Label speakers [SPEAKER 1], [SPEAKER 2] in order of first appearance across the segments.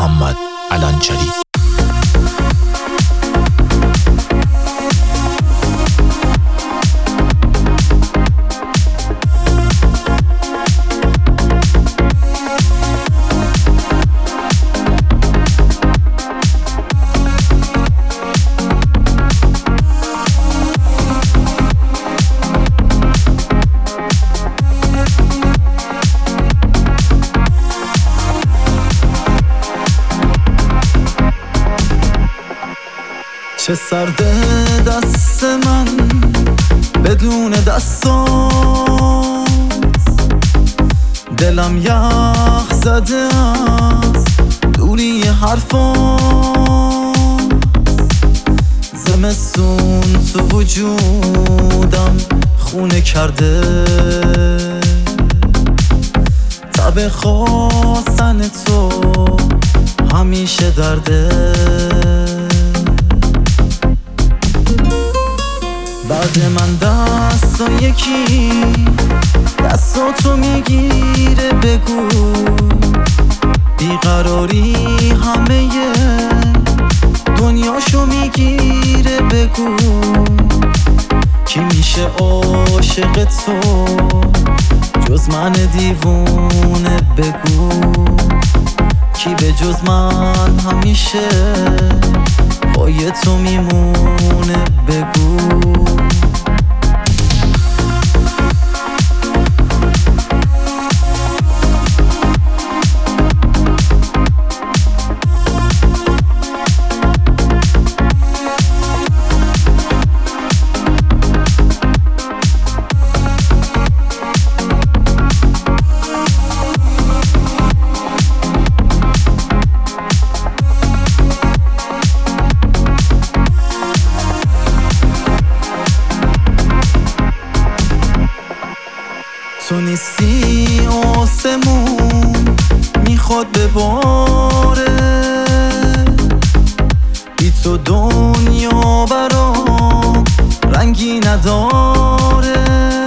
[SPEAKER 1] محمد علنچری.
[SPEAKER 2] چه سرده دست من بدون دستات، دلم یخ زده از دوری حرفات، زمستون تو وجودم خونه کرده، تب خواستن تو همیشه درده. بعد من دستا یکی دستاتو میگیره، بگو بیقراری همه دنیاشو میگیره، بگو کی میشه عاشق تو جز من دیوونه، بگو کی به جز من همیشه پای تو میمونه، بگو. تو نیستی آسمون میخواد بباره، بی تو دنیا برام رنگی نداره.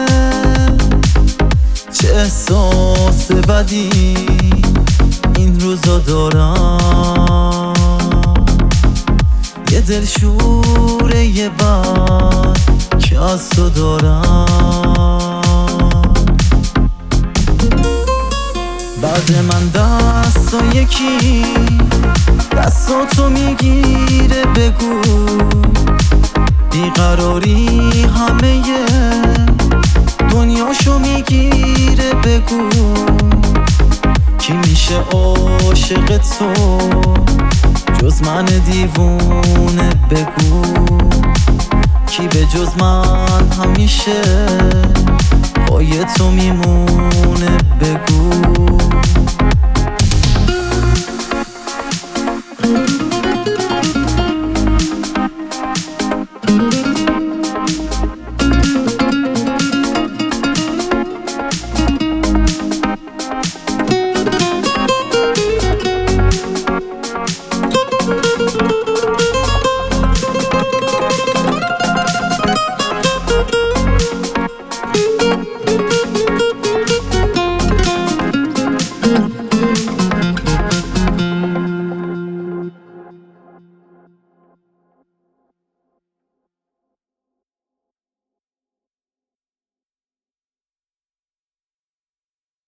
[SPEAKER 2] چه احساس بدی این روزا دارم، یه دلشوره یه بد که از تو دارم. بعد من دستا یکی دستاتو میگیره، بگو بیقراری همه دنیاشو میگیره، بگو کی میشه عاشق تو جز من دیوونه، بگو کی به جز من همیشه پای تو میمونه، بگو.